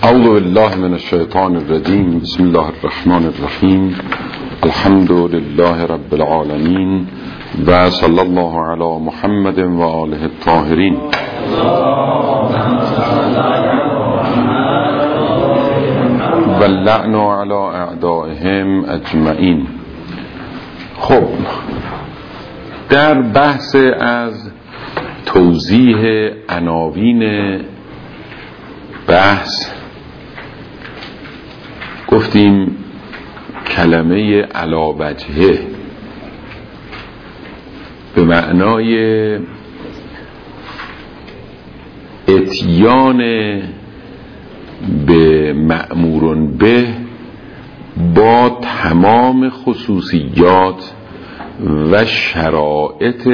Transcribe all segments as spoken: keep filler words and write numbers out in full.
اعوذ بالله من الشیطان الرجیم. بسم الله الرحمن الرحیم. الحمد لله رب العالمین و صلی الله علی محمد و آله الطاهرین. و اللعن علی اعدائهم اجمعین. خب، در بحث از توضیح عناوین بحث گفتیم کلمه علی وجهه به معنای اتیان به مأمور به با تمام خصوصیات و شرایط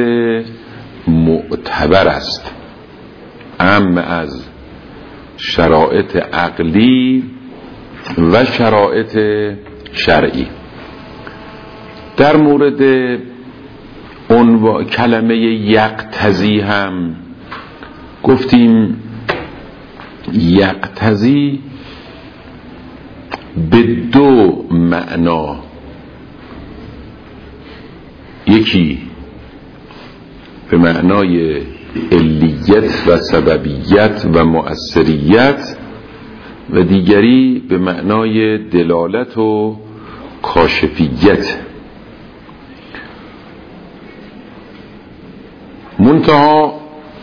معتبر است، اما از شرایط عقلی و شرایط شرعی. در مورد اون کلمه یقتضی هم گفتیم یقتضی به دو معنا، یکی به معنای علیت و سببیت و مؤثریت و دیگری به معنای دلالت و کاشفیت. منتها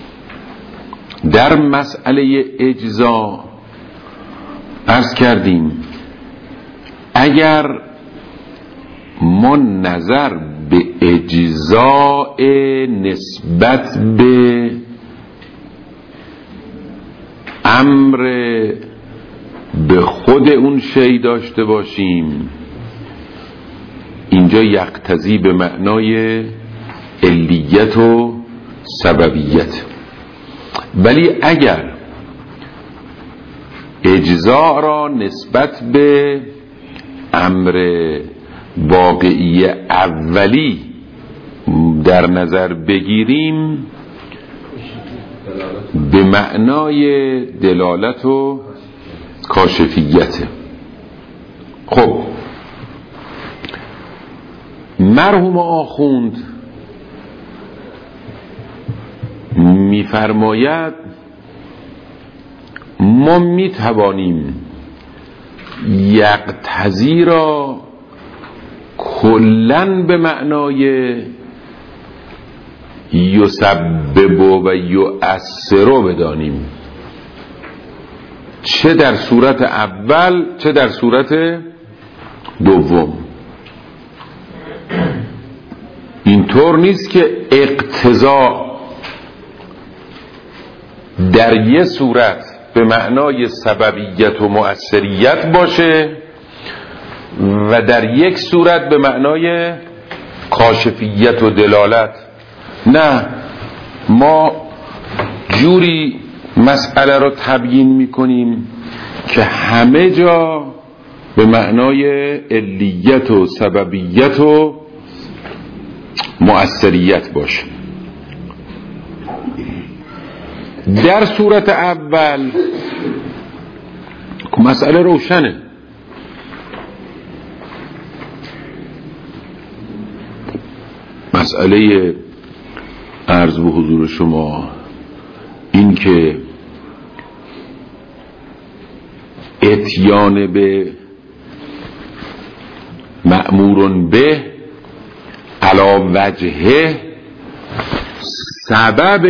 در مسئله اجزا عرض کردیم اگر ما نظر به اجزاء نسبت به امر به خود اون شی داشته باشیم، اینجا یقتضی به معنای علیت و سببیت. ولی اگر اجزا را نسبت به امر واقعی اولی در نظر بگیریم به معنای دلالت و کاشفیت. خب، مرحوم آخوند میفرماید ما میتوانیم یقتضی را کلن به معنای یسبب و یؤثر بدانیم، چه در صورت اول چه در صورت دوم. اینطور نیست که اقتضا در یه صورت به معنای سببیت و مؤثریت باشه و در یک صورت به معنای کاشفیت و دلالت. نه، ما جوری مسئله رو تبیین میکنیم که همه جا به معنای علیت و سببیت و مؤثریت باشه. در صورت اول مسئله روشنه، مسئله عرض به حضور شما این که اتیان به مأمور به علی وجهه سبب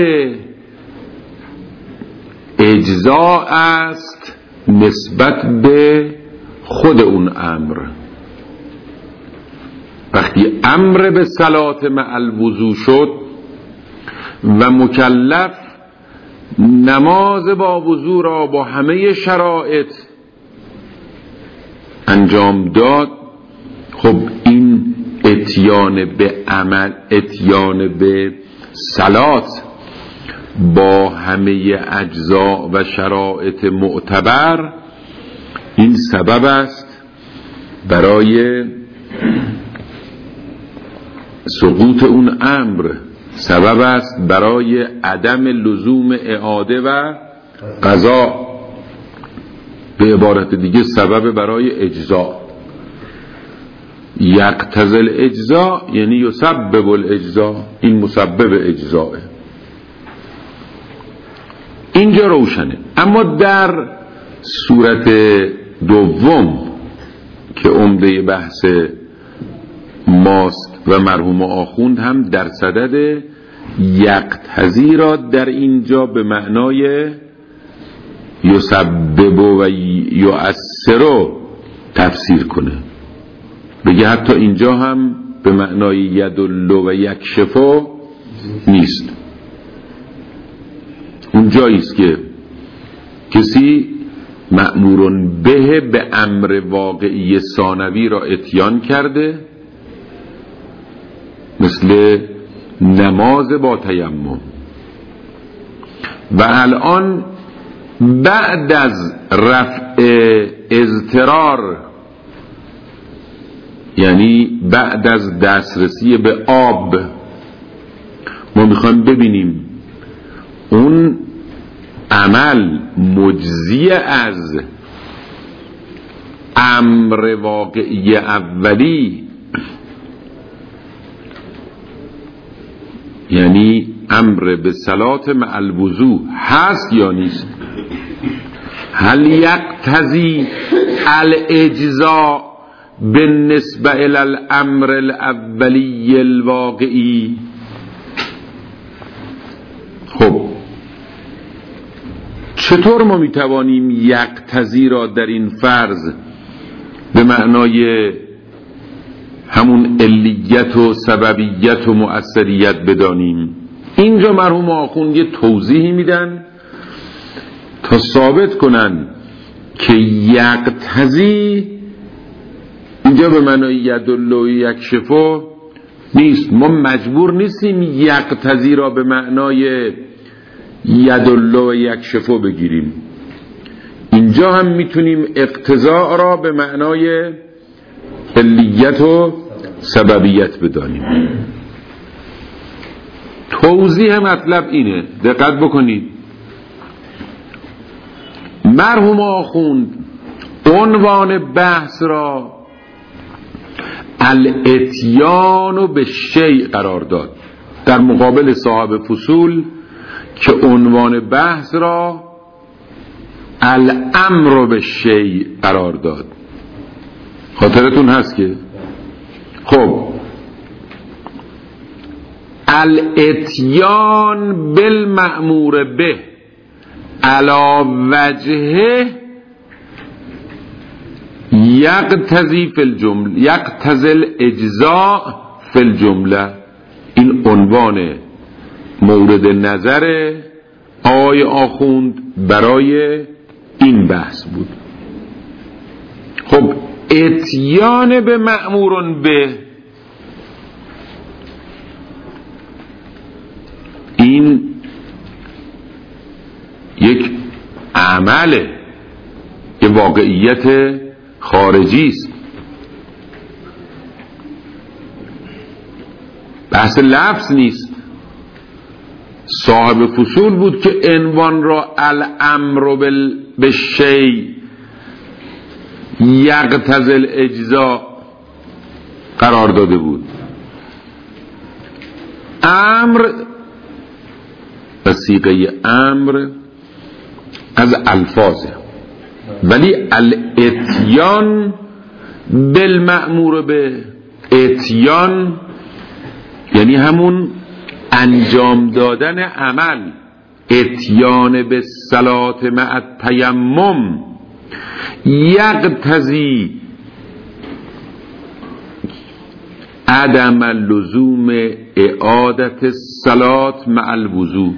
اجزا است نسبت به خود اون امر. وقتی امر به صلات مع الوضو شد و مکلف نماز با وضو را با همه شرایط انجام داد، خب این اتیان به عمل، اتیان به صلات با همه اجزا و شرایط معتبر، این سبب است برای سقوط اون امر، سبب است برای عدم لزوم اعاده و قضا. به عبارت دیگه سبب برای اجزا. یقتضی الاجزا یعنی یسبب الاجزا، این مسبب اجزاه. اینجا روشنه. اما در صورت دوم که عمده بحث ماست و مرحوم آخوند هم در صدد یقتضی را در اینجا به معنای یسبب و یؤثر تفسیر کنه، بگه حتی اینجا هم به معنای یدل و یکشف نیست. اون جاییست که کسی مأمور به به امر واقعی ثانوی را اتیان کرده، مثل نماز با تیمم، و الان بعد از رفع اضطرار، یعنی بعد از دسترسی به آب، ما میخوایم ببینیم اون عمل مجزی از امر واقعی اولی، یعنی امر به صلات مع الوضوء هست یا نیست. هل یقتضی الاجزاء بالنسبه الى الامر الاولی الواقعی؟ خب چطور ما میتوانیم یقتضی را در این فرض به معنای همون علیت و سببیت و مؤثریت بدانیم؟ اینجا مرحوم آخوند یه توضیحی میدن تا ثابت کنن که یقتضی اینجا به معنای یدل و یکشف نیست. ما مجبور نیستیم یقتضی را به معنای یدل و یکشف بگیریم. اینجا هم میتونیم اقتضاء را به معنای علیت و سببیت بدانیم. توضیح مطلب اینه، دقت بکنید. مرحوم آخوند عنوان بحث را الاتیان به شیء قرار داد، در مقابل صاحب فصول که عنوان بحث را الامر به شیء قرار داد. خاطرتون هست که خب الاتیان بالمأمور به علی وجه یقتضی فی الجمله یقتضی الاجزاء فی الجمله، این عنوان مورد نظر آقای آخوند برای این بحث بود. خب اتیان به مأمور به، این یک عمله، یک واقعیت خارجی است. بحث لفظ نیست. صاحب فصول بود که عنوان را الامر بالشیء یقتضی الاجزاء قرار داده بود. امر و صیغه امر از الفاظه، ولی الاتیان بالمأمور به، اتیان یعنی همون انجام دادن عمل. اتیان به صلات مع التیمم یقتضی عدم لزوم اعادت الصلات مع الوضوء.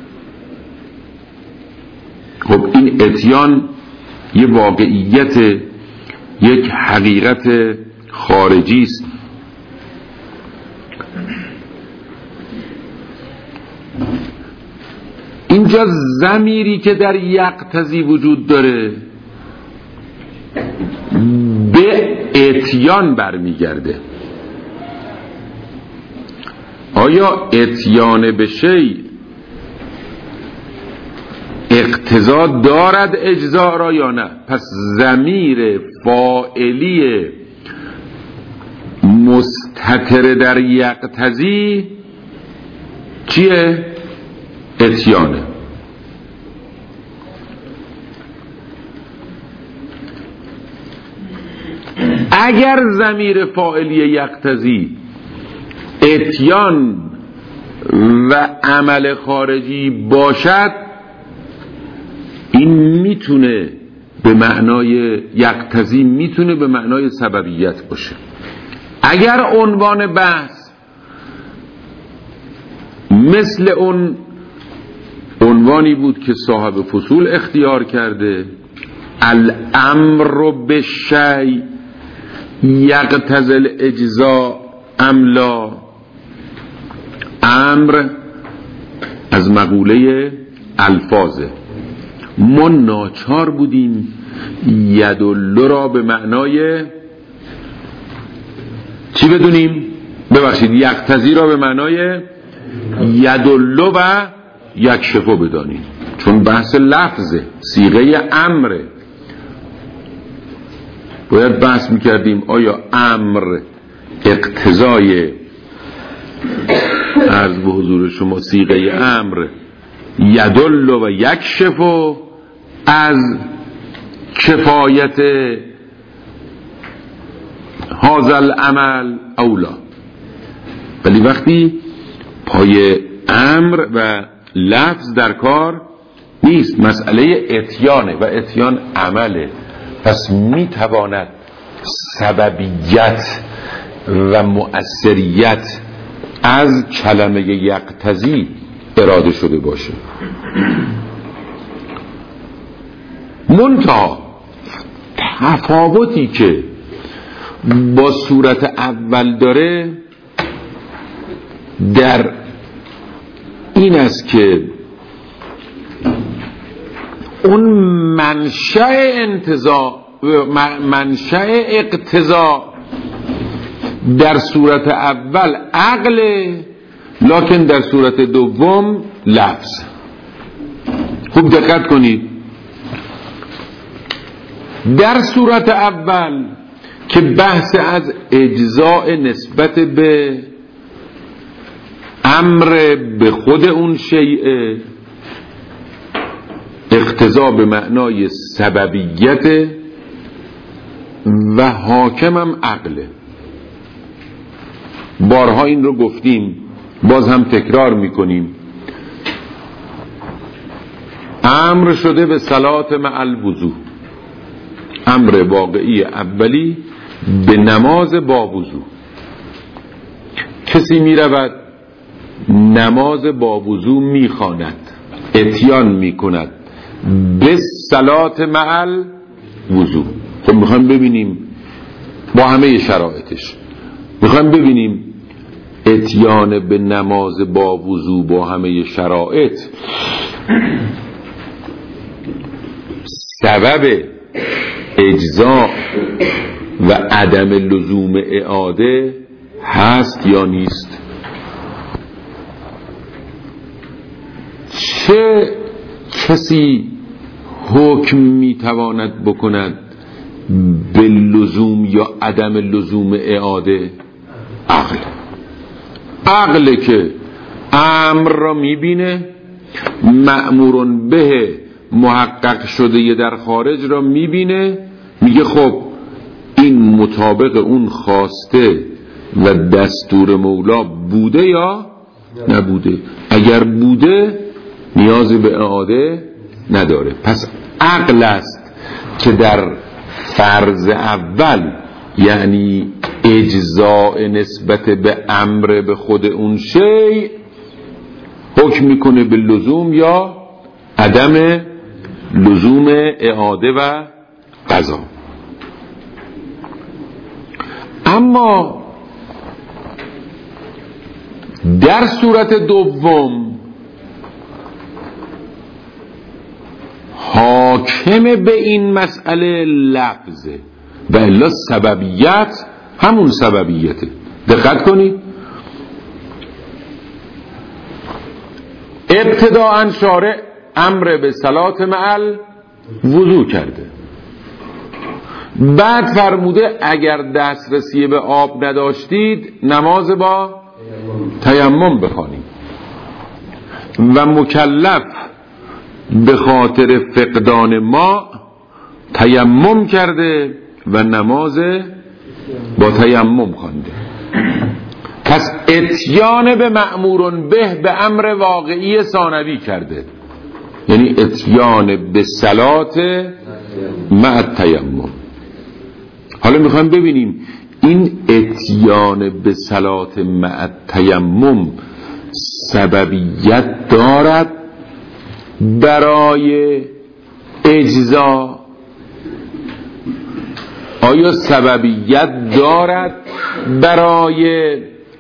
خب این اتیان یه واقعیت، یک حقیقت خارجی است. اینجا ضمیری که در یقتضی وجود داره به اتیان برمیگرده. آیا اتیان به شیء اقتضا دارد اجزا را یا نه. پس ضمیر فاعلی مستتر در یقتضی چیه؟ اتیانه. اگر ضمیر فاعلی یقتضی اتیان و عمل خارجی باشد، این میتونه به معنای یقتضی میتونه به معنای سببیت باشه. اگر عنوان بحث مثل اون عنوانی بود که صاحب فصول اختیار کرده، الامر بالشیء یقتضی الاجزاء ام لا، امر از مقوله الفاظه، ما ناچار بودیم یدل را به معنای چی بدونیم؟ ببخشید، یقتضی را به معنای یدل و یکشفو بدانیم، چون بحث لفظه، صیغه امره. باید بحث میکردیم آیا امر اقتضای عرض به حضور شما صیغه امر یدل و یکشفو از کفایت هذا العمل اولا. ولی وقتی پای امر و لفظ در کار نیست، مسئله اتیانه و اتیان عمله، پس میتواند سببیت و مؤثریت از کلمه یقتضی اراده شده باشه. منتها تفاوتی که با صورت اول داره در این است که اون منشأ انتزاع منشأ اقتضا در صورت اول عقل، لکن در صورت دوم لفظ. خوب دقت کنید، در صورت اول که بحث از اجزاء نسبت به امر به خود اون شیء، اقتضا به معنای سببیت و حاکمم عقله. بارها این رو گفتیم، باز هم تکرار میکنیم. امر شده به صلات مع الوضو، امر واقعی اولی به نماز با وضو. کسی میرود نماز با وضو میخواند، اتیان میکند به صلات مع الوضو. خب میخوایم ببینیم با همه شرایطش، میخوایم ببینیم اتیان به نماز با وضو با همه شرایط سبب اجزا و عدم لزوم اعاده هست یا نیست؟ چه کسی حکم میتواند بکند به لزوم یا عدم لزوم اعاده؟ عقل. عقل که امر را میبینه، مأمورون به محقق شده در خارج را میبینه، میگه خب این مطابق اون خواسته و دستور مولا بوده یا نبوده. اگر بوده نیازی به اعاده نداره. پس عقل است که در فرض اول، یعنی اجزاء نسبت به امر به خود اون شیء، حکم میکنه به لزوم یا عدم لزوم اعاده و قضا. اما در صورت دوم حاکم به این مسئله لفظه و الا سببیت همون سببیته. دقت کنید، ابتداءً شارع امر به صلات معل وضو کرده. بعد فرموده اگر دسترسی به آب نداشتید نماز با تیمم بخوانید و مکلف به خاطر فقدان ما تیمم کرده و نماز با تیمم خوانده. پس اتیان به مأمورون به به امر واقعی ثانوی کرده، یعنی اتیان به صلات مع تیمم. حالا میخوایم ببینیم این اتیان به صلات مع تیمم سببیت دارد برای اجزا؟ آیا سببیت دارد برای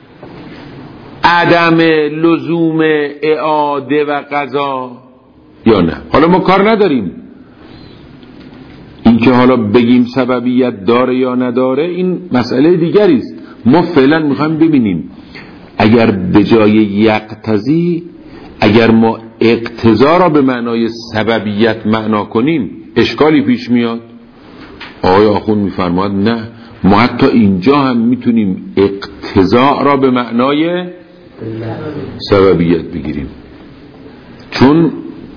عدم لزوم اعاده و قضا یا نه؟ حالا ما کار نداریم این که حالا بگیم سببیت داره یا نداره، این مسئله دیگری است. ما فعلا میخوایم ببینیم اگر به جای یقتضی، اگر ما اقتضا را به معنای سببیت معنا کنیم اشکالی پیش میاد؟ آقای آخوند میفرماد نه، ما حتی اینجا هم میتونیم اقتضا را به معنای سببیت بگیریم، چون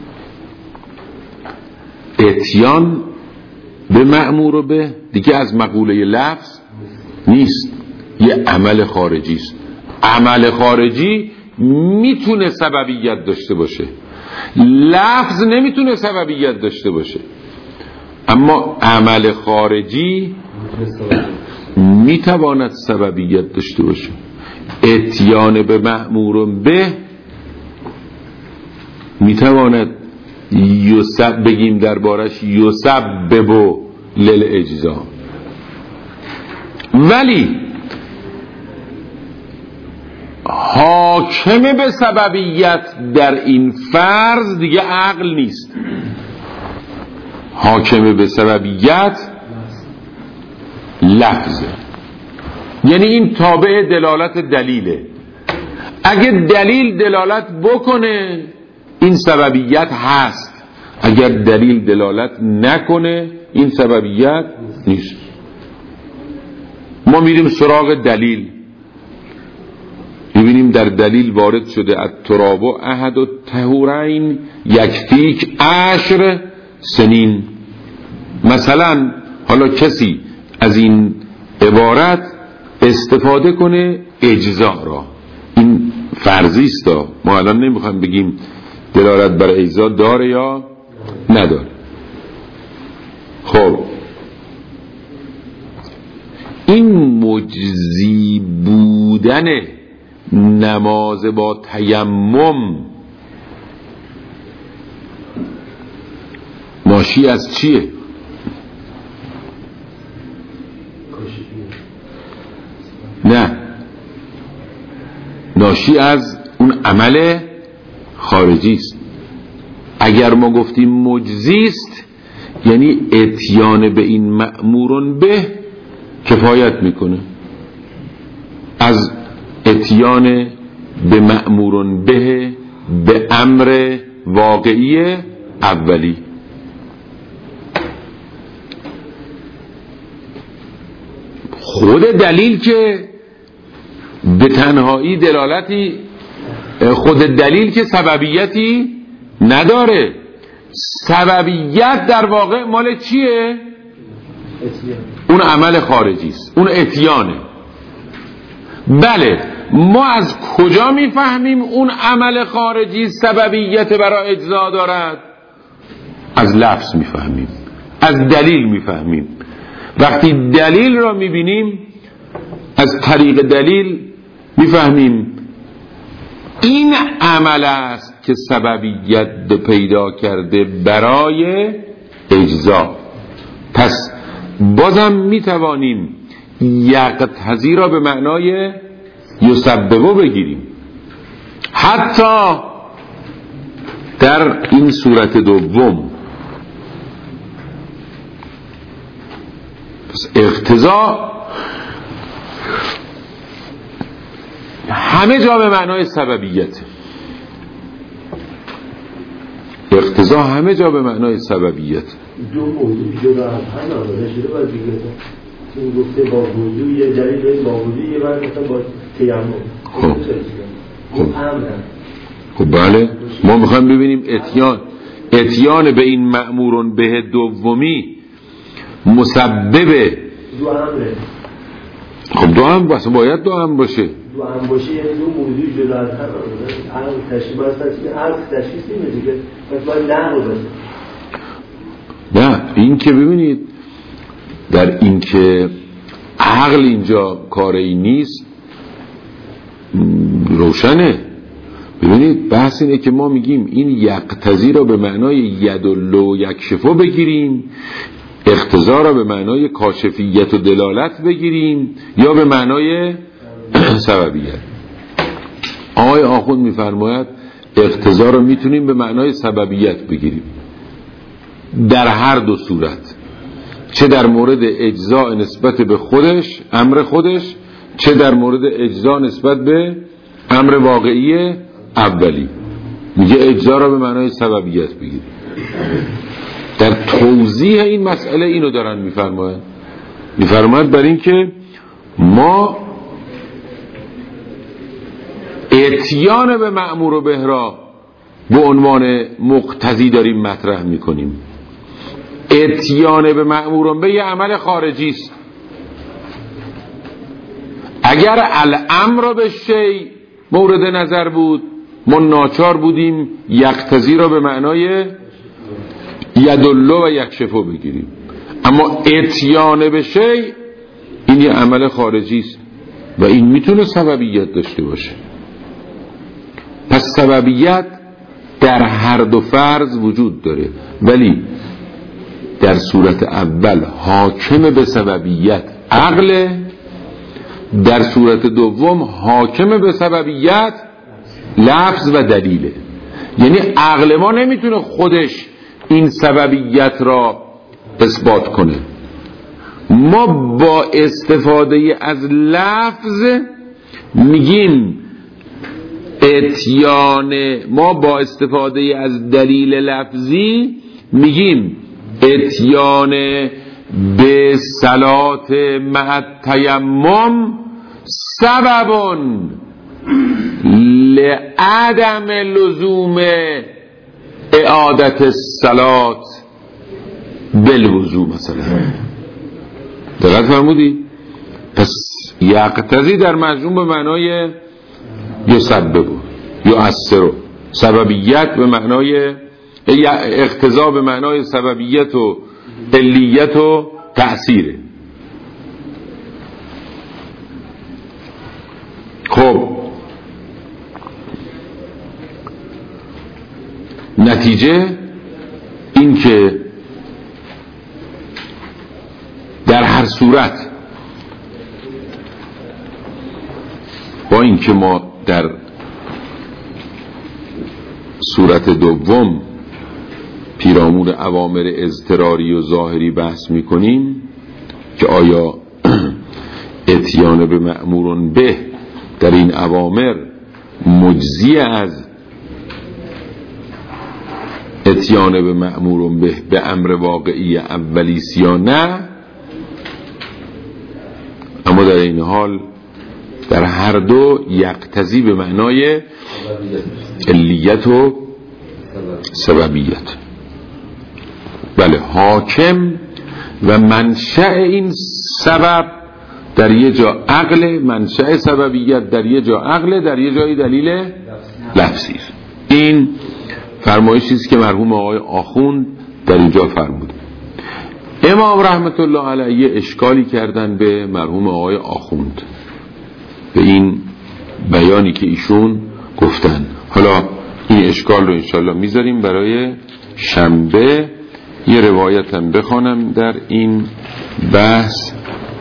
اتیان به مأمور و به دیگه از مقوله لفظ نیست، یه عمل خارجی است. عمل خارجی میتونه سببیت داشته باشه، لفظ نمیتونه سببیت داشته باشه، اما عمل خارجی میتواند سببیت داشته باشه. اتیان به مأمور به میتواند یسب بگیم دربارش یسبب للاجزا، ولی حاکم به سببیت در این فرض دیگه عقل نیست. حاکم به سببیت لفظه، یعنی این تابع دلالت دلیله. اگه دلیل دلالت بکنه این سببیت هست، اگر دلیل دلالت نکنه این سببیت نیست. ما میریم سراغ دلیل، میبینیم در دلیل وارد شده التراب احد الطهورین یکفیک عشر سنین. مثلا حالا کسی از این عبارت استفاده کنه اجزا را، این فرضی است، ما الان نمیخوایم بگیم دلالت بر اجزا داره یا نداره. خب این مجزی بودن نماز با تیمم ناشی از چیه؟ نه، ناشی از اون عمل خارجی است. اگر ما گفتیم مجزی است یعنی اتیان به این مأمورون به کفایت میکنه از اتیان به مأمورون به به امر واقعی اولی. خود دلیل که به تنهایی دلالتی، خود دلیل که سببیتی نداره، سببیت در واقع مال چیه؟ اون عمل خارجی است، اون اتیانه. بله، ما از کجا میفهمیم اون عمل خارجی سببیت برای اجزا دارد؟ از لفظ میفهمیم، از دلیل میفهمیم. وقتی دلیل را میبینیم از طریق دلیل میفهمیم این عمل است که سببیت پیدا کرده برای اجزا. پس بازم میتوانیم یقتضی را به معنای یسببو بگیریم، حتی در این صورت دوم. پس اقتضا همه جا به معنای سببیت. اقتضا همه جا به معنای سببیت. دو موضوع جدا از هم آمده شده باید دیگه این گفته با وجود یه دلیل این با وجود یه بر مثلا با تیمم خب خب خب بله ما میخوایم ببینیم اتیان اتیان به این مأمورون به دومی مسبب دو امره. خب دو هم بس باید دو هم باشه. دو هم باشه یعنی دو موضوع جدا از هم آمده عقل تشریف باید تشریف عقل تشریف نیمه دیگه باید نقل باشه. نه این که ببینید در این که عقل اینجا کاری نیست روشنه. ببینید بحث اینه که ما میگیم این یقتضی را به معنای یدلو یکشفو بگیریم، اقتضا را به معنای کاشفیت و دلالت بگیریم یا به معنای سببیت. آقای آخوند میفرماید اقتضا را میتونیم به معنای سببیت بگیریم در هر دو صورت، چه در مورد اجزاء نسبت به خودش امر خودش، چه در مورد اجزاء نسبت به امر واقعی اولی. میگه اجزا را به معنای سببیت بگیریم. در توضیح این مسئله اینو دارن میفرمایند میفرماید بر این که ما اتیان به مأمور و بهرا به عنوان مقتضی داریم مطرح میکنیم. اتیان به مأمور به یه عمل خارجی است. اگر الامر به شی مورد نظر بود ما ناچار بودیم یقتضی را به معنای یدلو و یکشفو بگیریم، اما اتیان به شی این یه عمل خارجی است و این میتونه سببیت داشته باشه. پس سببیت در هر دو فرض وجود داره، ولی در صورت اول حاکم به سببیت عقل، در صورت دوم حاکم به سببیت لفظ و دلیله. یعنی عقل ما نمیتونه خودش این سببیت را اثبات کنه. ما با استفاده از لفظ میگیم اتیان، ما با استفاده از دلیل لفظی میگیم اتیان به صلات مع تیمم سبب لعدم لزوم اعادت الصلات بالوضو مثلا. دقت فرمودی؟ پس یقتضی در مجموع به معنای یسبب یؤثر، سببیت به معنای اقتضا به معنای سببیت و علیت و تأثیره. خب نتیجه این که در هر صورت با این که ما در صورت دوم پیرامون اوامر اضطراری و ظاهری بحث میکنیم که آیا اتیان به مأمورون به در این اوامر مجزی از اتیان به مأمورون به به امر واقعی اولیست یا نه، اما در این حال در هر دو یقتضی به معنای علیت و سببیت. بله حاکم و منشأ این سبب در یه جا عقل، منشأ سببیت در یه جا عقل، در یه جای دلیل لفظی. این فرمایشی است که مرحوم آقای آخوند در اینجا فرمود. امام رحمت الله علیه اشکالی کردن به مرحوم آقای آخوند به این بیانی که ایشون گفتن. حالا این اشکال رو انشالله میذاریم برای شنبه. یه روایت هم بخوانم در این بحث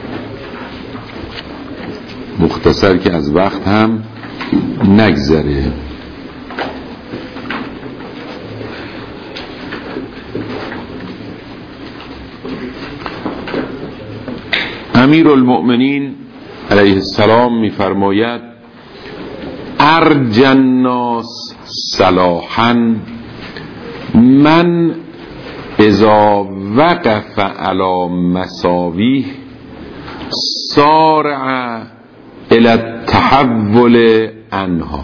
مختصر که از وقت هم نگذره. امیر المؤمنین علیه السلام میفرماید ارجى الناس صلاحا من اذا وقف علی مساویه سارع الی التحول عنها.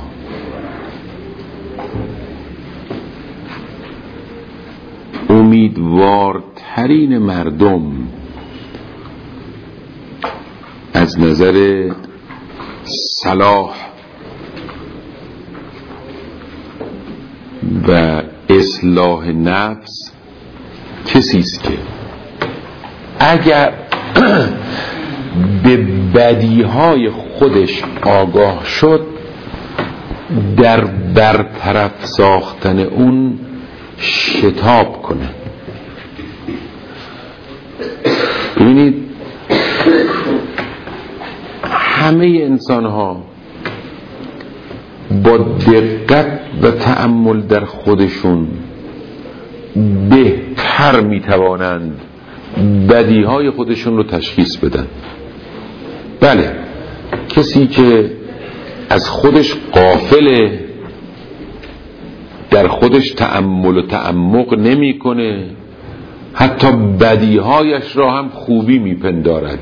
امیدوارترین مردم از نظر صلاح و اصلاح نفس کسی است که اگر به بدیهای خودش آگاه شد در برطرف ساختن اون شتاب کنه. ببینید همه انسان ها با دقت و تأمل در خودشون بهتر میتوانند بدیهای خودشون رو تشخیص بدن. بله، کسی که از خودش غافله، در خودش تأمل و تعمق نمی کنه، حتی بدیهایش را هم خوبی میپندارد.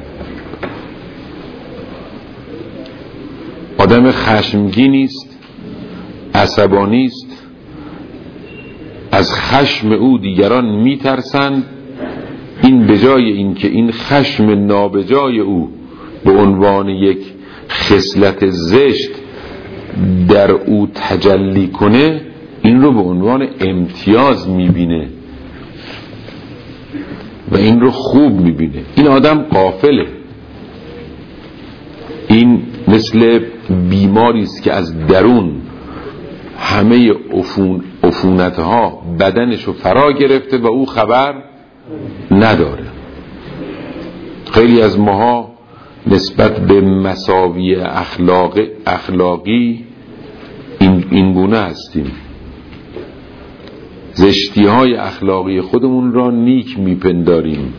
آدم خشمگینی است، عصبانی است، از خشم او دیگران میترسند. این به جای اینکه این خشم نابجای او به عنوان یک خصلت زشت در او تجلی کنه، این رو به عنوان امتیاز میبینه و این رو خوب میبینه. این آدم غافله. این مثل بیماری است که از درون همه عفون عفونتها بدنش رو فرا گرفته و او خبر نداره. خیلی از ماها نسبت به مساوی اخلاق اخلاقی این این گونه هستیم. زشتی های اخلاقی خودمون را نیک میپنداریم،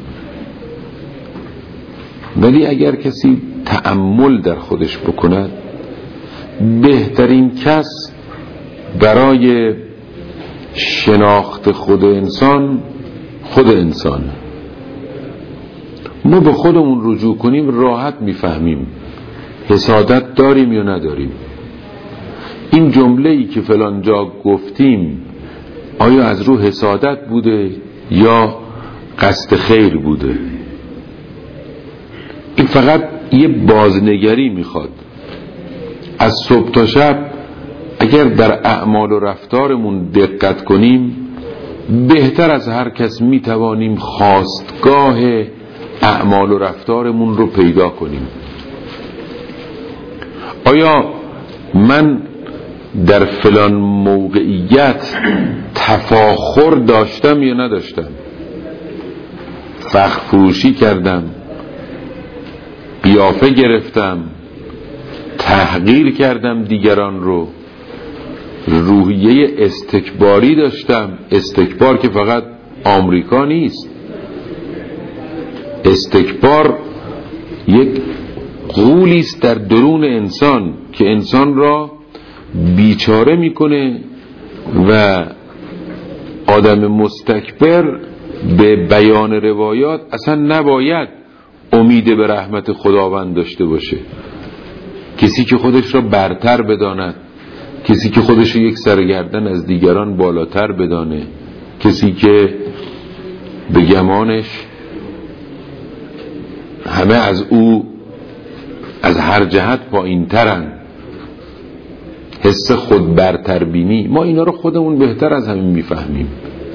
ولی اگر کسی تأمل در خودش بکند، بهترین کس برای شناخت خود انسان خود انسانه. ما به خودمون رجوع کنیم راحت میفهمیم حسادت داریم یا نداریم. این جمله‌ای که فلان جا گفتیم آیا از رو حسادت بوده یا قصد خیر بوده؟ این فقط یه بازنگری میخواد. از صبح تا شب اگر در اعمال و رفتارمون دقت کنیم، بهتر از هر کس میتوانیم خواستگاه اعمال و رفتارمون رو پیدا کنیم. آیا من در فلان موقعیت تفاخر داشتم یا نداشتم؟ فخر فروشی کردم، قیافه گرفتم، تحقیر کردم دیگران رو، روحیه استکباری داشتم. استکبار که فقط آمریکا نیست، استکبار یک غولی است در درون انسان که انسان را بیچاره میکنه و آدم مستکبر به بیان روایات اصلا نباید امید به رحمت خداوند داشته باشه. کسی که خودش را برتر بداند، کسی که خودش را یک سرگردن از دیگران بالاتر بدانه، کسی که به گمانش همه از او از هر جهت پایین ترن، حس خود برتر بینی، ما اینا رو خودمون بهتر از همین میفهمیم.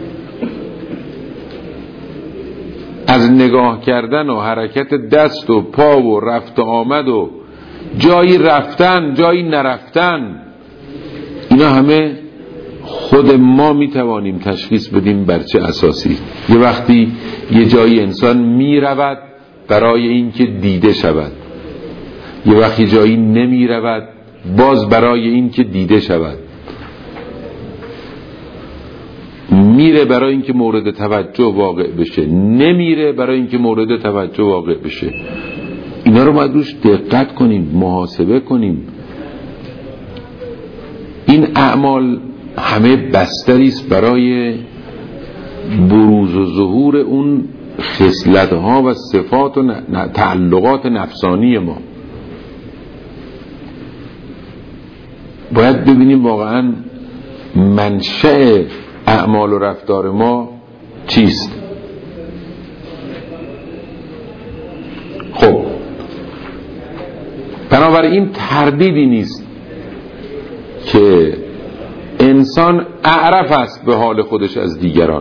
از نگاه کردن و حرکت دست و پا و رفت و آمد و جایی رفتن جایی نرفتن، اینا همه خود ما میتوانیم تشخیص بدیم بر چه اساسی. یه وقتی یه جایی انسان میرود برای اینکه دیده شود، یه وقتی جایی نمیرود باز برای اینکه دیده شود، میره برای اینکه مورد توجه واقع بشه، نمیره برای اینکه مورد توجه واقع بشه. اینا رو باید روش دقت کنیم، محاسبه کنیم. این اعمال همه بستری است برای بروز و ظهور اون خصلت‌ها و صفات و تعلقات نفسانی ما. باید ببینیم واقعا منشأ اعمال و رفتار ما چیست. خب بنابراین تردیدی نیست که انسان اعرف است به حال خودش از دیگران.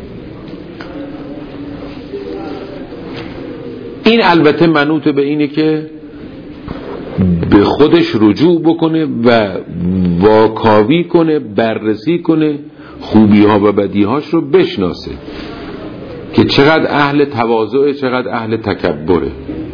این البته منوط به اینه که به خودش رجوع بکنه و واکاوی کنه، بررسی کنه، خوبی ها و بدی هاش رو بشناسه که چقدر اهل تواضع، چقدر اهل تکبره،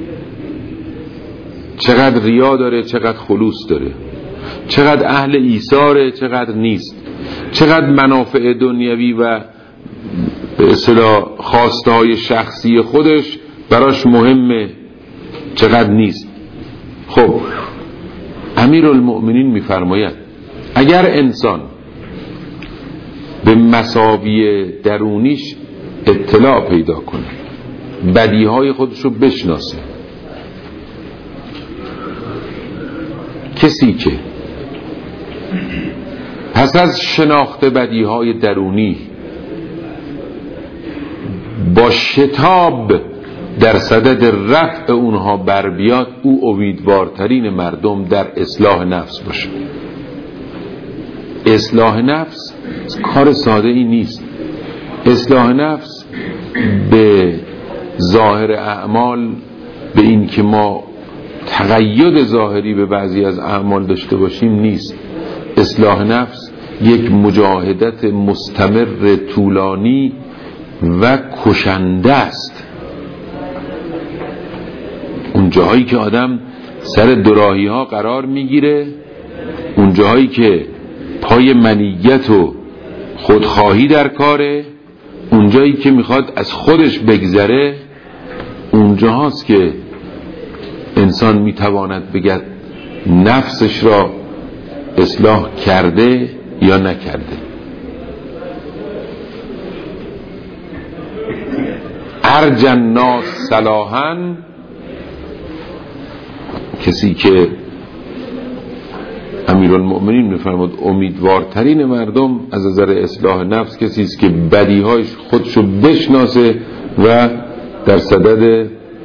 چقدر ریا داره، چقدر خلوص داره، چقدر اهل ایثاره، چقدر نیست، چقدر منافع دنیوی و به اصطلاح خواسته های شخصی خودش براش مهمه، چقدر نیست. خب امیرالمؤمنین میفرماید اگر انسان به مساوی درونیش اطلاع پیدا کنه، بدیهای خودش رو بشناسه، کسی که پس از شناخت بدیهای درونی با شتاب در صدد رفع اونها بر بیاد، او امیدوارترین مردم در اصلاح نفس باشه. اصلاح نفس کار ساده ای نیست. اصلاح نفس به ظاهر اعمال، به این که ما تقید ظاهری به بعضی از اعمال داشته باشیم نیست. اصلاح نفس یک مجاهدت مستمر، طولانی و کشنده است. اون جاهایی که آدم سر دوراهی ها قرار میگیره، اون جاهایی که پای منیت و خودخواهی در کاره، اون جایی که میخواد از خودش بگذره، اون جاهاست که انسان میتواند بگد نفسش را اصلاح کرده یا نکرده. ارجى الناس صلاحا، کسی که امیرالمؤمنین میفرماد امیدوارترین مردم از نظر اصلاح نفس کسی است که بدیهایش خودشو بشناسه و در صدد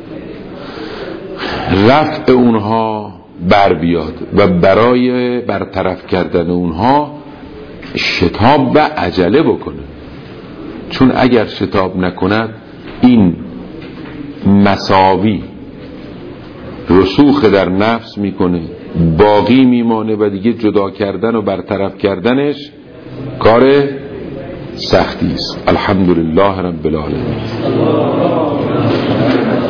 رفع اونها بر بیاد و برای برطرف کردن اونها شتاب و عجله بکنه. چون اگر شتاب نکند این مساوی رسوخ در نفس میکنه، باقی میمانه و دیگه جدا کردن و برطرف کردنش کار سختی است. الحمدلله رب العالمین.